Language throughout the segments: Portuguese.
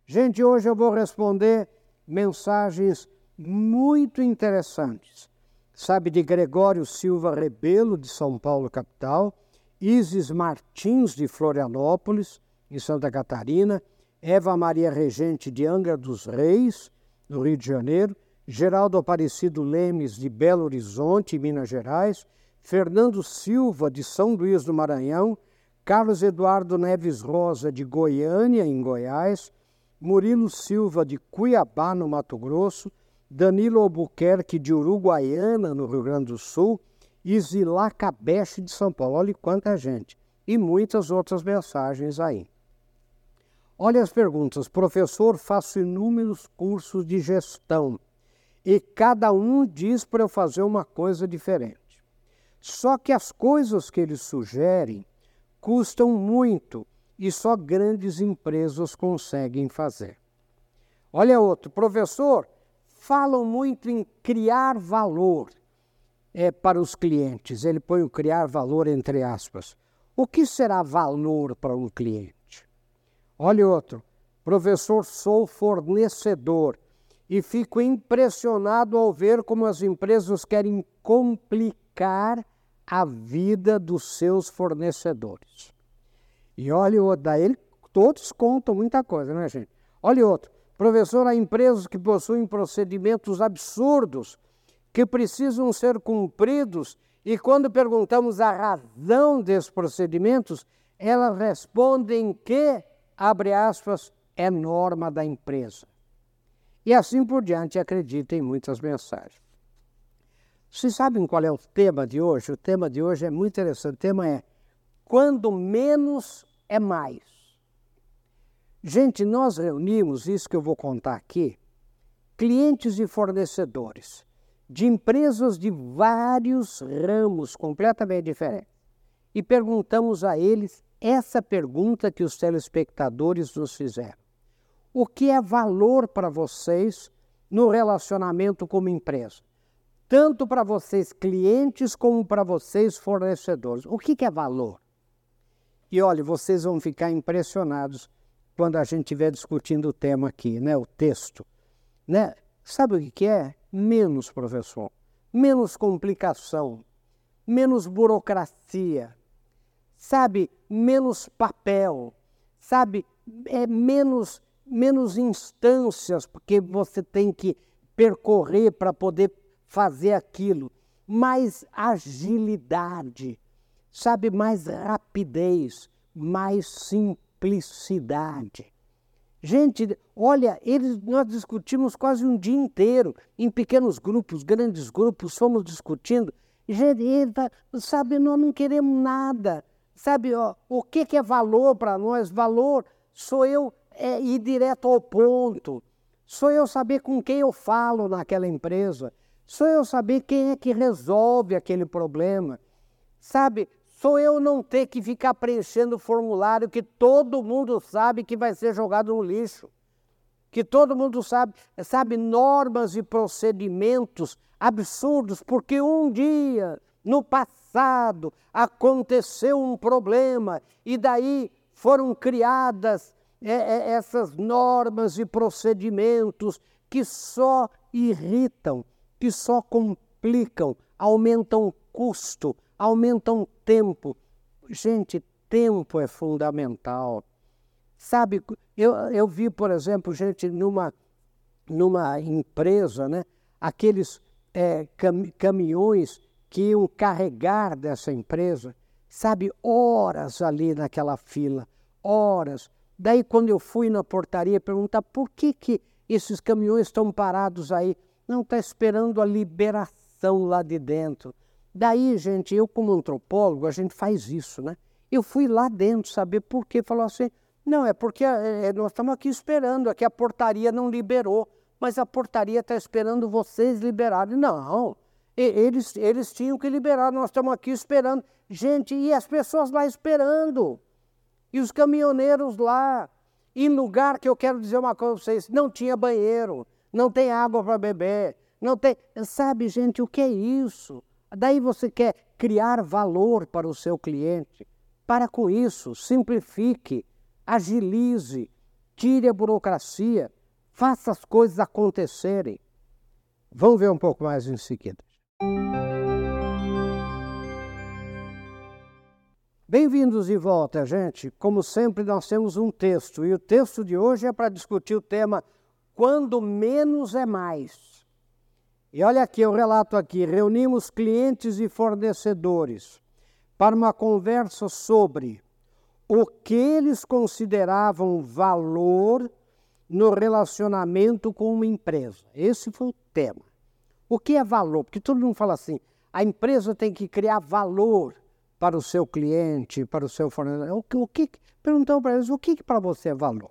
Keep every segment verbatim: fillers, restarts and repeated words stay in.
Gente, hoje eu vou responder mensagens muito interessantes. Sabe, de Gregório Silva Rebelo, de São Paulo, capital, Isis Martins, de Florianópolis, em Santa Catarina, Eva Maria Regente, de Angra dos Reis, no Rio de Janeiro, Geraldo Aparecido Lemes, de Belo Horizonte, Minas Gerais, Fernando Silva, de São Luís do Maranhão, Carlos Eduardo Neves Rosa, de Goiânia, em Goiás, Murilo Silva, de Cuiabá, no Mato Grosso, Danilo Albuquerque, de Uruguaiana, no Rio Grande do Sul, e Zilá Cabeste, de São Paulo. Olha quanta gente. E muitas outras mensagens aí. Olha as perguntas. Professor, faço inúmeros cursos de gestão e cada um diz para eu fazer uma coisa diferente. Só que as coisas que eles sugerem custam muito e só grandes empresas conseguem fazer. Olha outro. Professor, falam muito em criar valor é, para os clientes. Ele põe o criar valor entre aspas. O que será valor para um cliente? Olha outro. Professor, sou fornecedor e fico impressionado ao ver como as empresas querem complicar a vida dos seus fornecedores. E olha outro. Daí todos contam muita coisa, né, gente? Olha outro. Professor, há empresas que possuem procedimentos absurdos que precisam ser cumpridos e quando perguntamos a razão desses procedimentos, elas respondem que, abre aspas, é norma da empresa. E assim por diante, acredita em muitas mensagens. Vocês sabem qual é o tema de hoje? O tema de hoje é muito interessante. O tema é quando menos é mais. Gente, nós reunimos, isso que eu vou contar aqui, clientes e fornecedores de empresas de vários ramos completamente diferentes. E perguntamos a eles essa pergunta que os telespectadores nos fizeram. O que é valor para vocês no relacionamento como empresa? Tanto para vocês clientes como para vocês fornecedores. O que é valor? E olha, vocês vão ficar impressionados quando a gente estiver discutindo o tema aqui, né? O texto. Né? Sabe o que é? Menos, professor. Menos complicação. Menos burocracia. Sabe? Menos papel. Sabe? É menos, menos instâncias, porque você tem que percorrer para poder fazer aquilo. Mais agilidade. Sabe? Mais rapidez. Mais simplicidade. Gente, olha, eles, nós discutimos quase um dia inteiro, em pequenos grupos, grandes grupos, fomos discutindo. Gente, ele tá, sabe, nós não queremos nada. Sabe, ó, o que, que é valor para nós? Valor sou eu é, ir direto ao ponto. Sou eu saber com quem eu falo naquela empresa. Sou eu saber quem é que resolve aquele problema. Sabe, sou eu não ter que ficar preenchendo o formulário que todo mundo sabe que vai ser jogado no lixo. Que todo mundo sabe, sabe, normas e procedimentos absurdos, porque um dia, no passado, aconteceu um problema e daí foram criadas é, é, essas normas e procedimentos que só irritam, que só complicam, aumentam o custo, aumentam tempo. Gente, tempo é fundamental. Sabe, eu, eu vi, por exemplo, gente, numa, numa empresa, né, aqueles é, cam, caminhões que iam carregar dessa empresa, sabe, horas ali naquela fila, horas. Daí, quando eu fui na portaria perguntar por que, que esses caminhões estão parados aí, não está esperando a liberação lá de dentro. Daí, gente, eu como antropólogo, a gente faz isso, né? Eu fui lá dentro saber por quê. Falou assim, não, é porque é, nós estamos aqui esperando, aqui a portaria não liberou, mas a portaria está esperando vocês liberarem. Não, eles, eles tinham que liberar, nós estamos aqui esperando. Gente, e as pessoas lá esperando, e os caminhoneiros lá, em lugar que eu quero dizer uma coisa para vocês, não tinha banheiro, não tem água para beber, não tem... Sabe, gente, o que é isso? Daí você quer criar valor para o seu cliente. Para com isso, simplifique, agilize, tire a burocracia, faça as coisas acontecerem. Vamos ver um pouco mais em seguida. Bem-vindos de volta, gente. Como sempre, nós temos um texto, e o texto de hoje é para discutir o tema Quando Menos é Mais. E olha aqui, eu relato aqui, reunimos clientes e fornecedores para uma conversa sobre o que eles consideravam valor no relacionamento com uma empresa. Esse foi o tema. O que é valor? Porque todo mundo fala assim, a empresa tem que criar valor para o seu cliente, para o seu fornecedor. O que, o que, perguntamos para eles, o que, que para você é valor?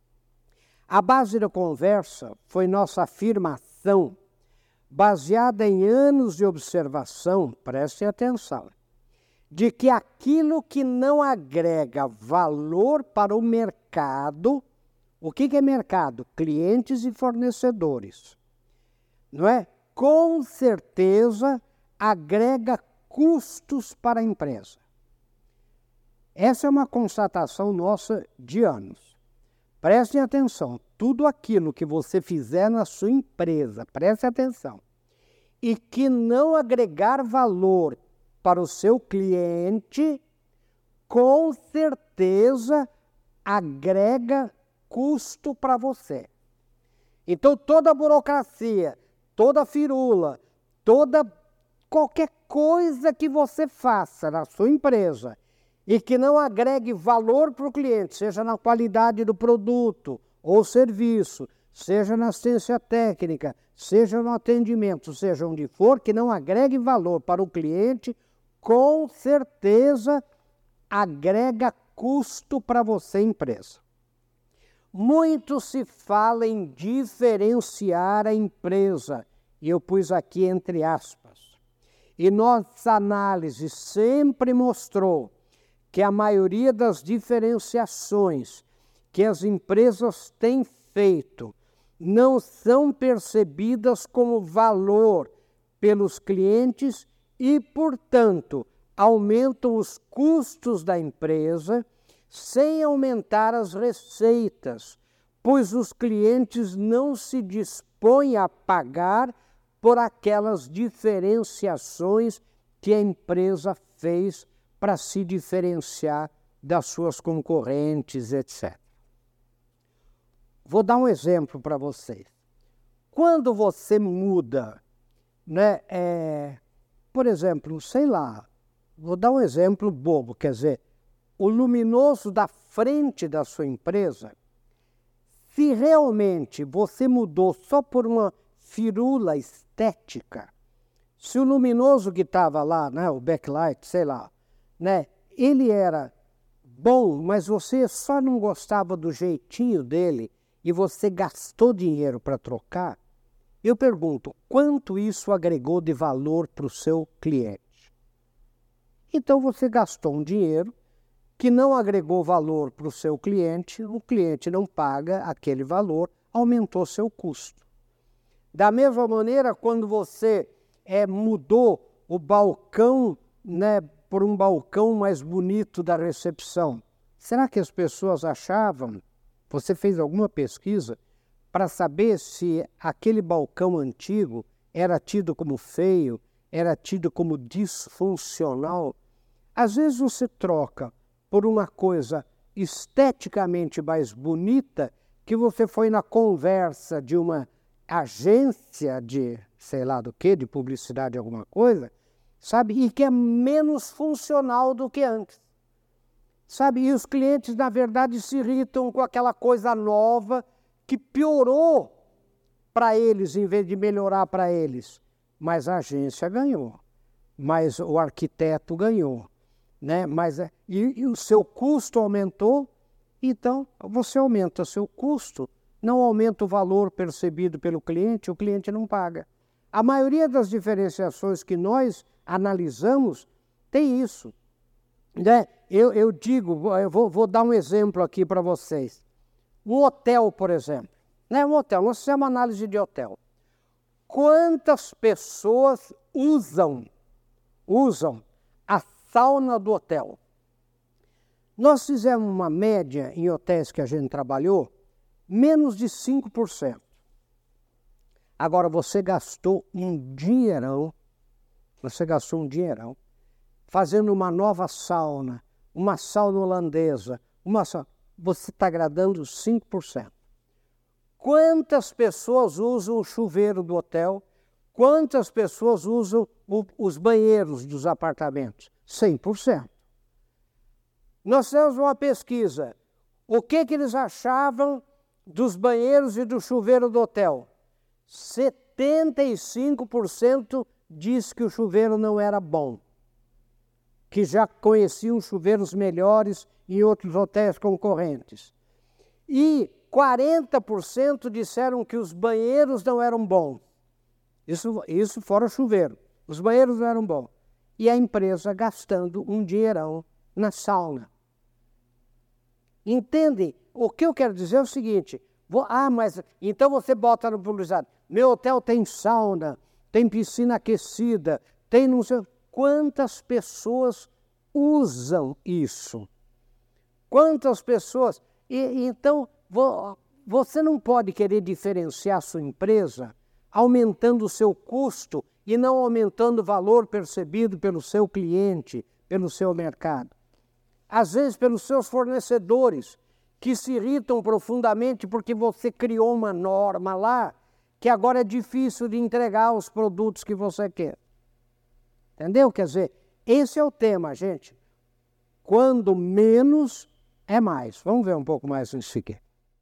A base da conversa foi nossa afirmação, baseada em anos de observação, prestem atenção, de que aquilo que não agrega valor para o mercado, o que, que é mercado? Clientes e fornecedores, não é? Com certeza agrega custos para a empresa. Essa é uma constatação nossa de anos. Prestem atenção, tudo aquilo que você fizer na sua empresa, preste atenção, e que não agregar valor para o seu cliente, com certeza agrega custo para você. Então toda burocracia, toda firula, toda qualquer coisa que você faça na sua empresa e que não agregue valor para o cliente, seja na qualidade do produto ou serviço, seja na assistência técnica, seja no atendimento, seja onde for, que não agregue valor para o cliente, com certeza agrega custo para você, empresa. Muito se fala em diferenciar a empresa, e eu pus aqui entre aspas. E nossa análise sempre mostrou que a maioria das diferenciações que as empresas têm feito não são percebidas como valor pelos clientes e, portanto, aumentam os custos da empresa sem aumentar as receitas, pois os clientes não se dispõem a pagar por aquelas diferenciações que a empresa fez para se diferenciar das suas concorrentes, etcétera. Vou dar um exemplo para vocês. Quando você muda, né, é, por exemplo, sei lá, vou dar um exemplo bobo, quer dizer, o luminoso da frente da sua empresa, se realmente você mudou só por uma firula estética, se o luminoso que estava lá, né, o backlight, sei lá, né, ele era bom, mas você só não gostava do jeitinho dele e você gastou dinheiro para trocar, eu pergunto, quanto isso agregou de valor para o seu cliente? Então você gastou um dinheiro que não agregou valor para o seu cliente, o cliente não paga aquele valor, aumentou seu custo. Da mesma maneira, quando você é, mudou o balcão, né, por um balcão mais bonito da recepção, será que as pessoas achavam, você fez alguma pesquisa para saber se aquele balcão antigo era tido como feio, era tido como disfuncional? Às vezes você troca por uma coisa esteticamente mais bonita que você foi na conversa de uma agência de, sei lá do que, de publicidade, alguma coisa, sabe? E que é menos funcional do que antes. Sabe? E os clientes, na verdade, se irritam com aquela coisa nova que piorou para eles em vez de melhorar para eles. Mas a agência ganhou, mas o arquiteto ganhou, né? Mas, e, e o seu custo aumentou, então você aumenta seu custo, não aumenta o valor percebido pelo cliente, o cliente não paga. A maioria das diferenciações que nós analisamos tem isso. Né? Eu, eu digo, eu vou, vou dar um exemplo aqui para vocês. Um hotel, por exemplo. Né? Um hotel, nós fizemos uma análise de hotel. Quantas pessoas usam, usam a sauna do hotel? Nós fizemos uma média em hotéis que a gente trabalhou menos de cinco por cento. Agora, você gastou um dinheirão, você gastou um dinheirão, fazendo uma nova sauna, uma sauna holandesa, uma sauna, você está agradando cinco por cento. Quantas pessoas usam o chuveiro do hotel? Quantas pessoas usam o, os banheiros dos apartamentos? cem por cento. Nós temos uma pesquisa. O que, que eles achavam dos banheiros e do chuveiro do hotel? setenta e cinco por cento diz que o chuveiro não era bom, que já conheciam chuveiros melhores em outros hotéis concorrentes. E quarenta por cento disseram que os banheiros não eram bons. Isso, isso fora o chuveiro. Os banheiros não eram bons. E a empresa gastando um dinheirão na sauna. Entendem? O que eu quero dizer é o seguinte. Vou, ah, mas então você bota no publicidade. Meu hotel tem sauna, tem piscina aquecida, tem não sei... Quantas pessoas usam isso? Quantas pessoas... E, então, vo, você não pode querer diferenciar a sua empresa aumentando o seu custo e não aumentando o valor percebido pelo seu cliente, pelo seu mercado. Às vezes pelos seus fornecedores, que se irritam profundamente porque você criou uma norma lá que agora é difícil de entregar os produtos que você quer. Entendeu? Quer dizer, esse é o tema, gente. Quando menos é mais. Vamos ver um pouco mais nisso aqui.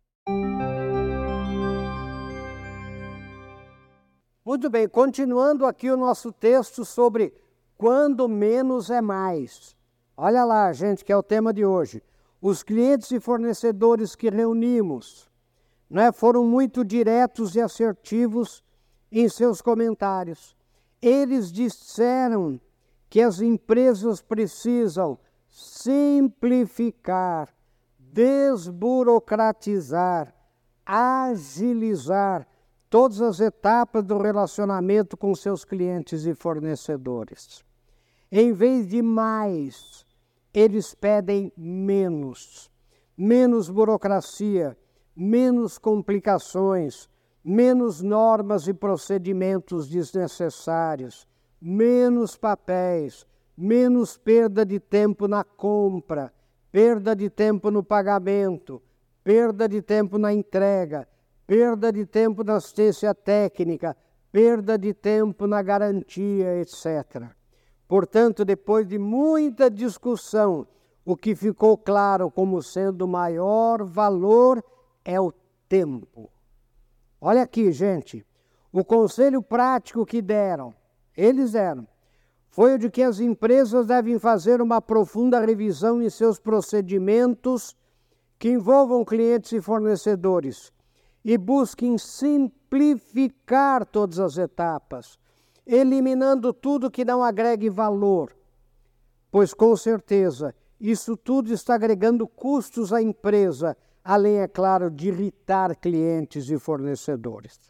Muito bem, continuando aqui o nosso texto sobre quando menos é mais. Olha lá, gente, que é o tema de hoje. Os clientes e fornecedores que reunimos, né, foram muito diretos e assertivos em seus comentários. Eles disseram que as empresas precisam simplificar, desburocratizar, agilizar todas as etapas do relacionamento com seus clientes e fornecedores. Em vez de mais, eles pedem menos, menos burocracia, menos complicações, menos normas e procedimentos desnecessários, menos papéis, menos perda de tempo na compra, perda de tempo no pagamento, perda de tempo na entrega, perda de tempo na assistência técnica, perda de tempo na garantia, etcétera. Portanto, depois de muita discussão, o que ficou claro como sendo o maior valor é o tempo. Olha aqui, gente, o conselho prático que deram, eles deram, foi o de que as empresas devem fazer uma profunda revisão em seus procedimentos que envolvam clientes e fornecedores e busquem simplificar todas as etapas, eliminando tudo que não agregue valor, pois com certeza isso tudo está agregando custos à empresa, além, é claro, de irritar clientes e fornecedores.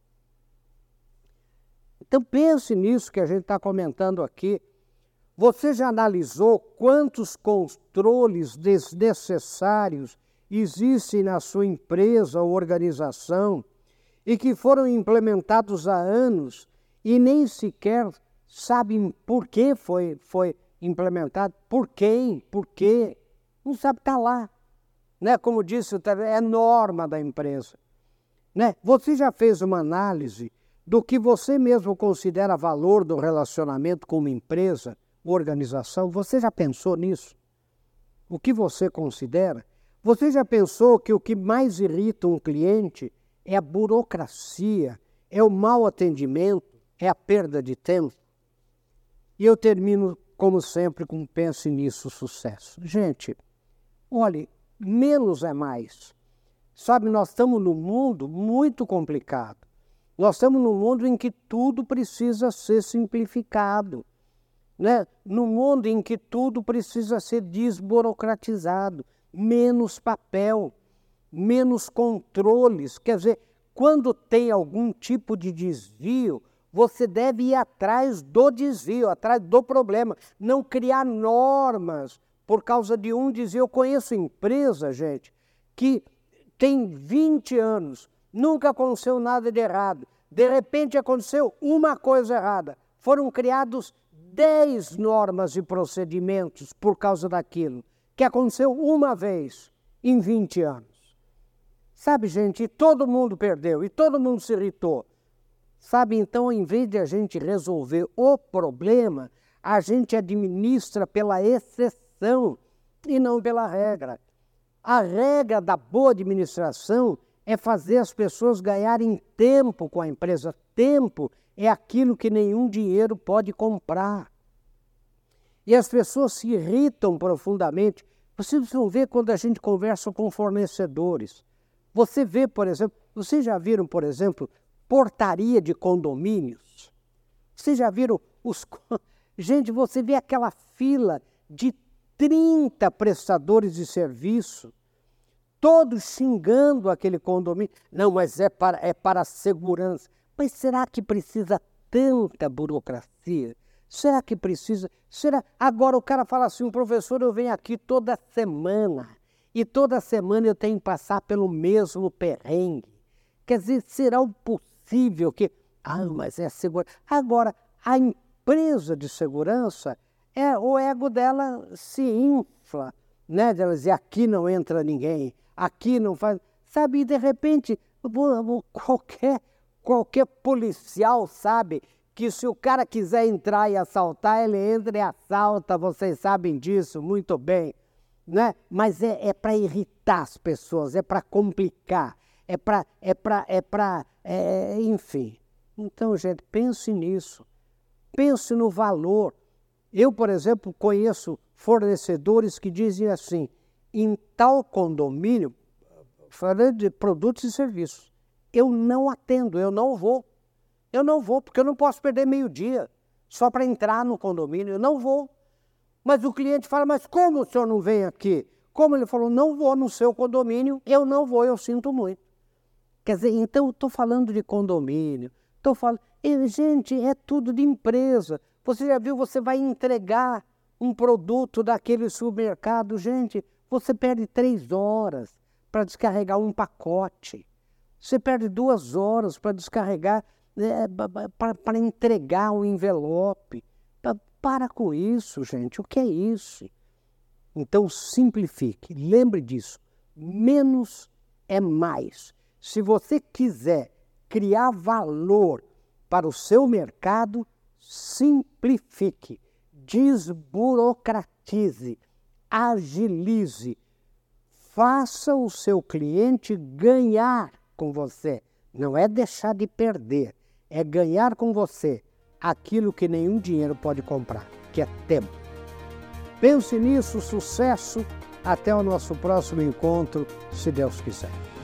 Então pense nisso que a gente está comentando aqui. Você já analisou quantos controles desnecessários existem na sua empresa ou organização e que foram implementados há anos e nem sequer sabem por que foi, foi implementado, por quem, por quê, não sabe estar lá. Né? Como disse, é norma da empresa. Né? Você já fez uma análise do que você mesmo considera valor do relacionamento com uma empresa, organização? Você já pensou nisso? O que você considera? Você já pensou que o que mais irrita um cliente é a burocracia, é o mau atendimento, é a perda de tempo? E eu termino, como sempre, com pense nisso, sucesso. Gente, olhe, menos é mais. Sabe, nós estamos num mundo muito complicado. Nós estamos num mundo em que tudo precisa ser simplificado. Né? Num mundo em que tudo precisa ser desburocratizado. Menos papel, menos controles. Quer dizer, quando tem algum tipo de desvio, você deve ir atrás do desvio, atrás do problema. Não criar normas por causa de um desvio. Eu conheço empresa, gente, que, tem vinte anos, nunca aconteceu nada de errado. De repente aconteceu uma coisa errada. Foram criados dez normas e procedimentos por causa daquilo, que aconteceu uma vez em vinte anos. Sabe, gente, e todo mundo perdeu, e todo mundo se irritou. Sabe, então, em vez de a gente resolver o problema, a gente administra pela exceção e não pela regra. A regra da boa administração é fazer as pessoas ganharem tempo com a empresa. Tempo é aquilo que nenhum dinheiro pode comprar. E as pessoas se irritam profundamente. Vocês vão ver quando a gente conversa com fornecedores. Você vê, por exemplo, vocês já viram, por exemplo, portaria de condomínios? Vocês já viram os... Gente, você vê aquela fila de trinta prestadores de serviço, todos xingando aquele condomínio. Não, mas é para, é para a segurança. Mas será que precisa tanta burocracia? Será que precisa? Será? Agora o cara fala assim, professor, eu venho aqui toda semana, e toda semana eu tenho que passar pelo mesmo perrengue. Quer dizer, será o possível que... Ah, mas é segurança. Agora, a empresa de segurança, é, o ego dela se infla, né? Ela diz, aqui não entra ninguém, aqui não faz... Sabe, e de repente, qualquer, qualquer policial sabe que se o cara quiser entrar e assaltar, ele entra e assalta, vocês sabem disso muito bem, né? Mas é, é para irritar as pessoas, é para complicar, é para, é para, é para, é, enfim. Então, gente, pense nisso, pense no valor. Eu, por exemplo, conheço fornecedores que dizem assim, em tal condomínio, falando de produtos e serviços, eu não atendo, eu não vou. Eu não vou, porque eu não posso perder meio dia só para entrar no condomínio, eu não vou. Mas o cliente fala, mas como o senhor não vem aqui? Como ele falou, não vou no seu condomínio, eu não vou, eu sinto muito. Quer dizer, então eu estou falando de condomínio, estou falando... E, gente, é tudo de empresa. Você já viu, você vai entregar um produto daquele supermercado, gente, você perde três horas para descarregar um pacote. Você perde duas horas para descarregar, é, para entregar um envelope. Para com isso, gente, o que é isso? Então simplifique, lembre disso, menos é mais. Se você quiser criar valor para o seu mercado, simplifique, desburocratize, agilize, faça o seu cliente ganhar com você. Não é deixar de perder, é ganhar com você aquilo que nenhum dinheiro pode comprar, que é tempo. Pense nisso, sucesso, até o nosso próximo encontro, se Deus quiser.